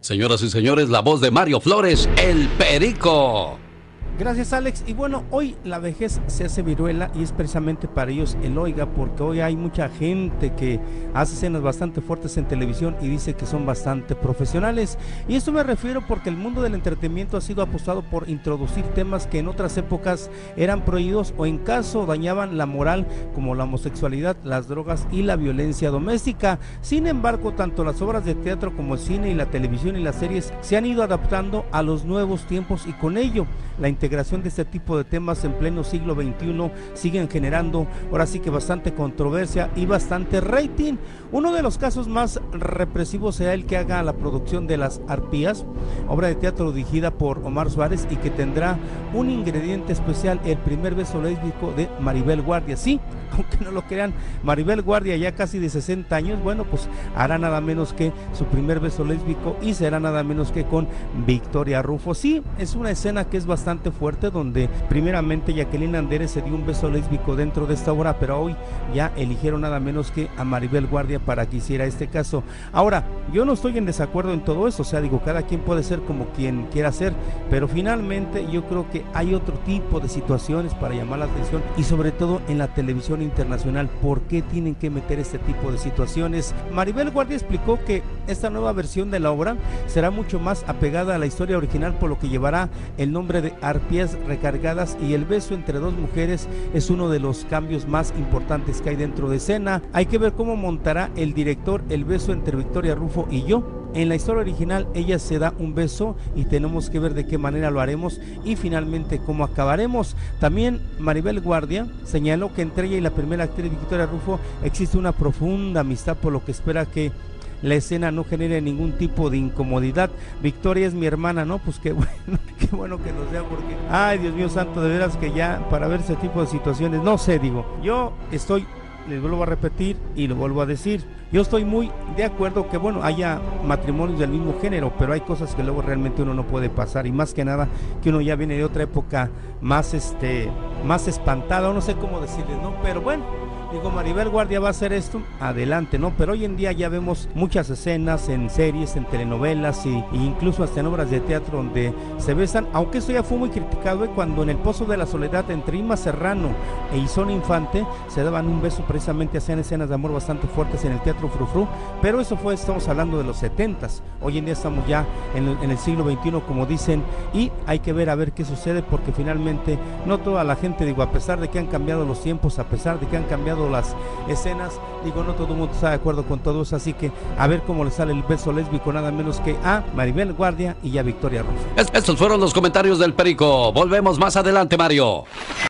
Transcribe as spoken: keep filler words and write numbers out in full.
Señoras y señores, la voz de Mario Flores, el Perico. Gracias, Alex. Y bueno, hoy la vejez se hace viruela y es precisamente para ellos el Oiga, porque hoy hay mucha gente que hace escenas bastante fuertes en televisión y dice que son bastante profesionales. Y esto me refiero porque el mundo del entretenimiento ha sido apostado por introducir temas que en otras épocas eran prohibidos o en caso dañaban la moral, como la homosexualidad, las drogas y la violencia doméstica. Sin embargo, tanto las obras de teatro como el cine y la televisión y las series se han ido adaptando a los nuevos tiempos y con ello la integración de este tipo de temas en pleno siglo veintiuno siguen generando ahora sí que bastante controversia y bastante rating. Uno de los casos más represivos será el que haga la producción de Las Arpías, obra de teatro dirigida por Omar Suárez y que tendrá un ingrediente especial, el primer beso lésbico de Maribel Guardia. Sí, aunque no lo crean, Maribel Guardia ya casi de sesenta años, bueno, pues hará nada menos que su primer beso lésbico y será nada menos que con Victoria Rufo. Sí, es una escena que es bastante fuerte, donde primeramente Jacqueline Andere se dio un beso lésbico dentro de esta obra, pero hoy ya eligieron nada menos que a Maribel Guardia para que hiciera este caso. Ahora, yo no estoy en desacuerdo en todo eso, o sea, digo, cada quien puede ser como quien quiera ser, pero finalmente yo creo que hay otro tipo de situaciones para llamar la atención y sobre todo en la televisión internacional, ¿por qué tienen que meter este tipo de situaciones? Maribel Guardia explicó que esta nueva versión de la obra será mucho más apegada a la historia original, por lo que llevará el nombre de Arpías recargadas y el beso entre dos mujeres es uno de los cambios más importantes que hay dentro de escena. Hay que ver cómo montará el director el beso entre Victoria Rufo y yo. En la historia original ella se da un beso y tenemos que ver de qué manera lo haremos y finalmente cómo acabaremos. También Maribel Guardia señaló que entre ella y la primera actriz Victoria Rufo existe una profunda amistad, por lo que espera que la escena no genere ningún tipo de incomodidad. Victoria es mi hermana, ¿no? Pues qué bueno, qué bueno que lo sea, porque, ay, Dios mío santo, de veras que ya para ver ese tipo de situaciones, no sé, digo, yo estoy, les vuelvo a repetir y lo vuelvo a decir, yo estoy muy de acuerdo que, bueno, haya matrimonios del mismo género, pero hay cosas que luego realmente uno no puede pasar, y más que nada que uno ya viene de otra época más, este, más espantada, o no sé cómo decirles, ¿no? Pero bueno, digo, Maribel Guardia va a hacer esto, adelante, ¿no? Pero hoy en día ya vemos muchas escenas en series, en telenovelas y, e incluso hasta en obras de teatro donde se besan, aunque esto ya fue muy criticado, ¿eh? Cuando en El Pozo de la Soledad entre Irma Serrano e Isón Infante se daban un beso, precisamente hacían escenas de amor bastante fuertes en el Teatro Frufru, pero eso fue, estamos hablando de los setentas, hoy en día estamos ya en el, en el siglo veintiuno, como dicen, y hay que ver a ver qué sucede, porque finalmente no toda la gente, digo, a pesar de que han cambiado los tiempos, a pesar de que han cambiado las escenas, digo, no todo el mundo está de acuerdo con todo eso, así que a ver cómo le sale el beso lésbico nada menos que a Maribel Guardia y a Victoria Rufo. Estos fueron los comentarios del Perico. Volvemos más adelante, Mario.